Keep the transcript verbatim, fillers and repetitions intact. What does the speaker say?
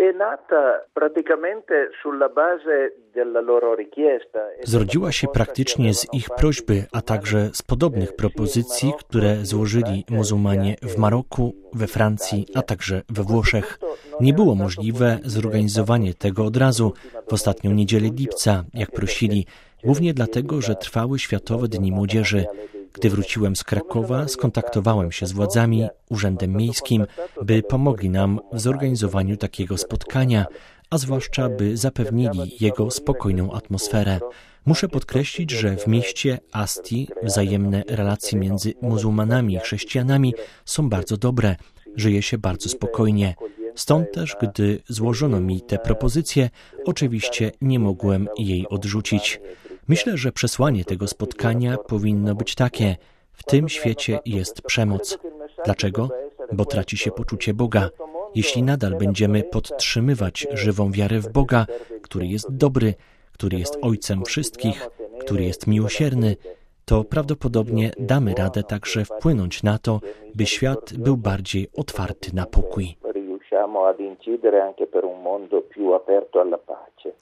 Zrodziła się praktycznie z ich prośby, a także z podobnych propozycji, które złożyli muzułmanie w Maroku, we Francji, a także we Włoszech. Nie było możliwe zorganizowanie tego od razu, w ostatnią niedzielę lipca, jak prosili, głównie dlatego, że trwały Światowe Dni Młodzieży. Gdy wróciłem z Krakowa, skontaktowałem się z władzami, Urzędem Miejskim, by pomogli nam w zorganizowaniu takiego spotkania, a zwłaszcza by zapewnili jego spokojną atmosferę. Muszę podkreślić, że w mieście Asti wzajemne relacje między muzułmanami i chrześcijanami są bardzo dobre, żyje się bardzo spokojnie. Stąd też, gdy złożono mi tę propozycję, oczywiście nie mogłem jej odrzucić. Myślę, że przesłanie tego spotkania powinno być takie: w tym świecie jest przemoc. Dlaczego? Bo traci się poczucie Boga. Jeśli nadal będziemy podtrzymywać żywą wiarę w Boga, który jest dobry, który jest Ojcem wszystkich, który jest miłosierny, to prawdopodobnie damy radę także wpłynąć na to, by świat był bardziej otwarty na pokój.